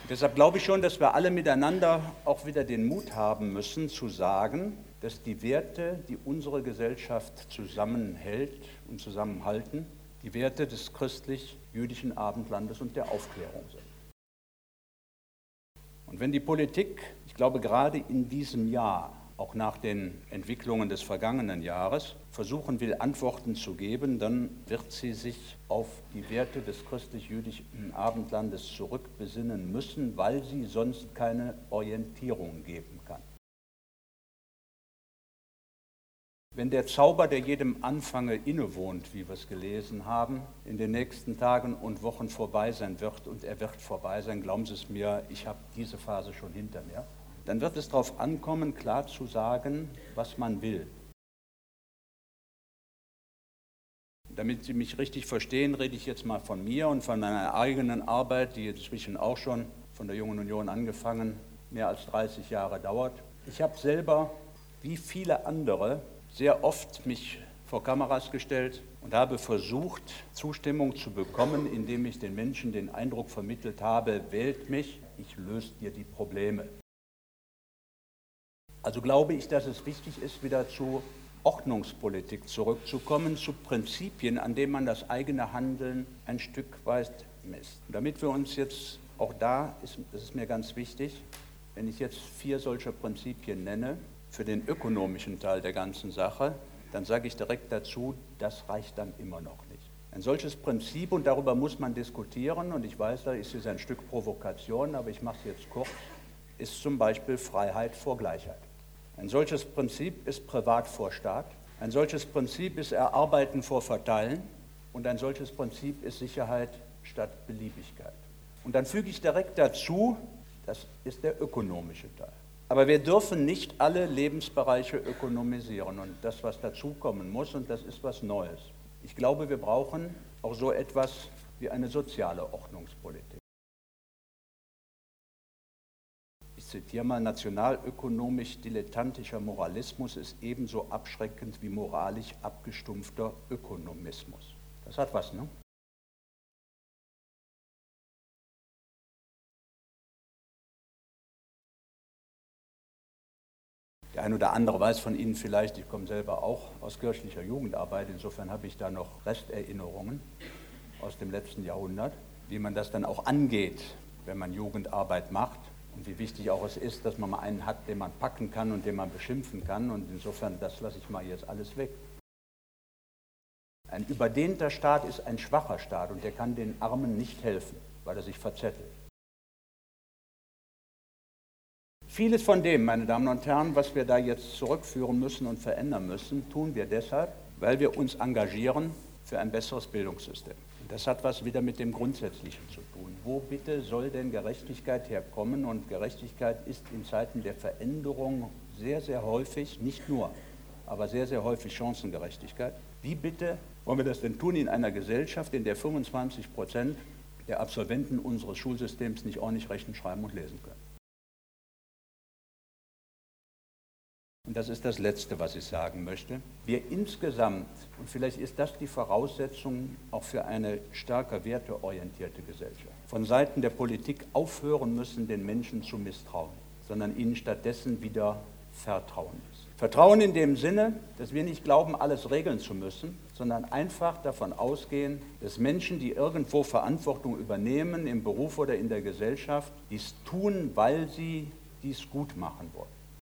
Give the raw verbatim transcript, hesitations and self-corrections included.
Deshalb glaube ich schon, dass wir alle miteinander auch wieder den Mut haben müssen, zu sagen, dass die Werte, die unsere Gesellschaft zusammenhält und zusammenhalten, die Werte des christlich-jüdischen Abendlandes und der Aufklärung sind. Und wenn die Politik, ich glaube gerade in diesem Jahr, auch nach den Entwicklungen des vergangenen Jahres, versuchen will, Antworten zu geben, dann wird sie sich auf die Werte des christlich-jüdischen Abendlandes zurückbesinnen müssen, weil sie sonst keine Orientierung geben kann. Wenn der Zauber, der jedem Anfange innewohnt, wie wir es gelesen haben, in den nächsten Tagen und Wochen vorbei sein wird, und er wird vorbei sein, glauben Sie es mir, ich habe diese Phase schon hinter mir, dann wird es darauf ankommen, klar zu sagen, was man will. Damit Sie mich richtig verstehen, rede ich jetzt mal von mir und von meiner eigenen Arbeit, die inzwischen auch schon von der Jungen Union angefangen, mehr als dreißig Jahre dauert. Ich habe selber, wie viele andere, sehr oft mich vor Kameras gestellt und habe versucht, Zustimmung zu bekommen, indem ich den Menschen den Eindruck vermittelt habe, wählt mich, ich löse dir die Probleme. Also glaube ich, dass es wichtig ist, wieder zu Ordnungspolitik zurückzukommen, zu Prinzipien, an denen man das eigene Handeln ein Stück weit misst. Und damit wir uns jetzt, auch da ist, das ist mir ganz wichtig, wenn ich jetzt vier solche Prinzipien nenne, für den ökonomischen Teil der ganzen Sache, dann sage ich direkt dazu, das reicht dann immer noch nicht. Ein solches Prinzip, und darüber muss man diskutieren, und ich weiß, da ist es ein Stück Provokation, aber ich mache es jetzt kurz, ist zum Beispiel Freiheit vor Gleichheit. Ein solches Prinzip ist Privat vor Staat, ein solches Prinzip ist Erarbeiten vor Verteilen und ein solches Prinzip ist Sicherheit statt Beliebigkeit. Und dann füge ich direkt dazu, das ist der ökonomische Teil. Aber wir dürfen nicht alle Lebensbereiche ökonomisieren und das, was dazukommen muss, und das ist was Neues. Ich glaube, wir brauchen auch so etwas wie eine soziale Ordnungspolitik. Ich zitiere mal, nationalökonomisch dilettantischer Moralismus ist ebenso abschreckend wie moralisch abgestumpfter Ökonomismus. Das hat was, ne? Der ein oder andere weiß von Ihnen vielleicht, ich komme selber auch aus kirchlicher Jugendarbeit, insofern habe ich da noch Resterinnerungen aus dem letzten Jahrhundert, wie man das dann auch angeht, wenn man Jugendarbeit macht. Und wie wichtig auch es ist, dass man mal einen hat, den man packen kann und den man beschimpfen kann. Und insofern, das lasse ich mal jetzt alles weg. Ein überdehnter Staat ist ein schwacher Staat und der kann den Armen nicht helfen, weil er sich verzettelt. Vieles von dem, meine Damen und Herren, was wir da jetzt zurückführen müssen und verändern müssen, tun wir deshalb, weil wir uns engagieren für ein besseres Bildungssystem. Und das hat was wieder mit dem Grundsätzlichen zu tun. Wo bitte soll denn Gerechtigkeit herkommen? Und Gerechtigkeit ist in Zeiten der Veränderung sehr, sehr häufig, nicht nur, aber sehr, sehr häufig Chancengerechtigkeit. Wie bitte wollen wir das denn tun in einer Gesellschaft, in der fünfundzwanzig Prozent der Absolventen unseres Schulsystems nicht ordentlich rechnen, schreiben und lesen können? Und das ist das Letzte, was ich sagen möchte. Wir insgesamt, und vielleicht ist das die Voraussetzung auch für eine stärker werteorientierte Gesellschaft, von Seiten der Politik aufhören müssen, den Menschen zu misstrauen, sondern ihnen stattdessen wieder vertrauen müssen. Vertrauen in dem Sinne, dass wir nicht glauben, alles regeln zu müssen, sondern einfach davon ausgehen, dass Menschen, die irgendwo Verantwortung übernehmen, im Beruf oder in der Gesellschaft, dies tun, weil sie dies gut machen wollen.